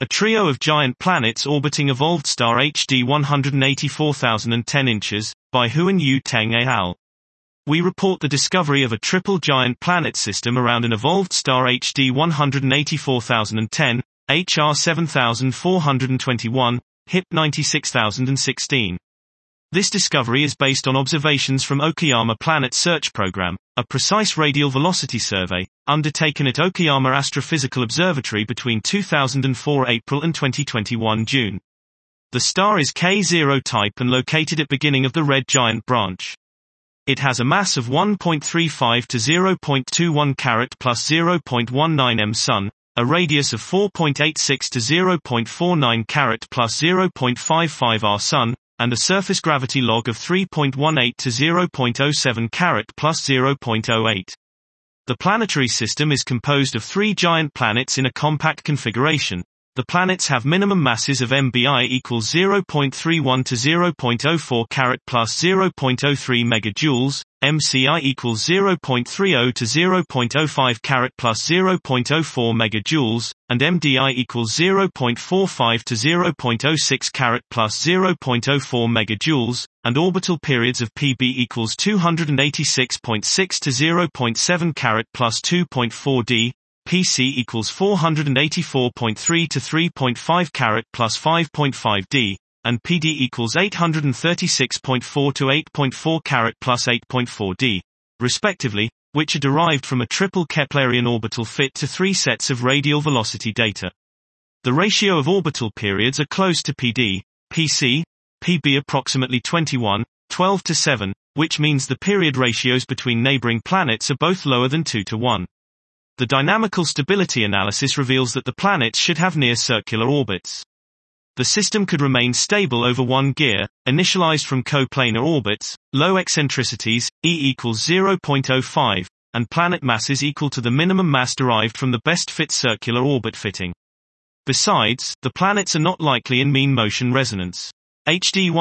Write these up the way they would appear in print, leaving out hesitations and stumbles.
trio of giant planets orbiting evolved star HD 184,010 inches, by Hu and Yu Teng et al. We report the discovery of a triple giant planet system around an evolved star HD 184,010, HR 7421, HIP 96016. This discovery is based on observations from Okayama Planet Search Program, a precise radial velocity survey, undertaken at Okayama Astrophysical Observatory between 2004 April and 2021 June. The star is K0 type and located at beginning of the red giant branch. It has a mass of 1.35 to 0.21 carat plus 0.19 m Sun, a radius of 4.86 to 0.49 carat plus 0.55 r Sun, and a surface gravity log of 3.18 to 0.07 carat plus 0.08. The planetary system is composed of 3 giant planets in a compact configuration. The planets have minimum masses of MBI equals 0.31 to 0.04 carat plus 0.03 megajoules, MCI equals 0.30 to 0.05 carat plus 0.04 megajoules, and MDI equals 0.45 to 0.06 carat plus 0.04 megajoules, and orbital periods of PB equals 286.6 to 0.7 carat plus 2.4 d, PC equals 484.3 to 3.5 carat plus 5.5 d, and PD equals 836.4 to 8.4 carat plus 8.4 d, respectively, which are derived from a triple Keplerian orbital fit to 3 sets of radial velocity data. The ratio of orbital periods are close to PD, PC, PB approximately 12 to 7, which means the period ratios between neighboring planets are both lower than 2 to 1. The dynamical stability analysis reveals that the planets should have near-circular orbits. The system could remain stable over one gear, initialized from coplanar orbits, low eccentricities, E equals 0.05, and planet masses equal to the minimum mass derived from the best-fit circular orbit fitting. Besides, the planets are not likely in mean motion resonance. HD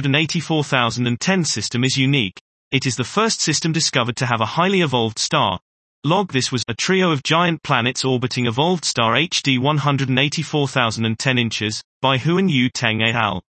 184,010 system is unique. It is the first system discovered to have a highly evolved star. Log this was a trio of giant planets orbiting evolved star HD 184,010 inches, by Hu and Yu Teng et al.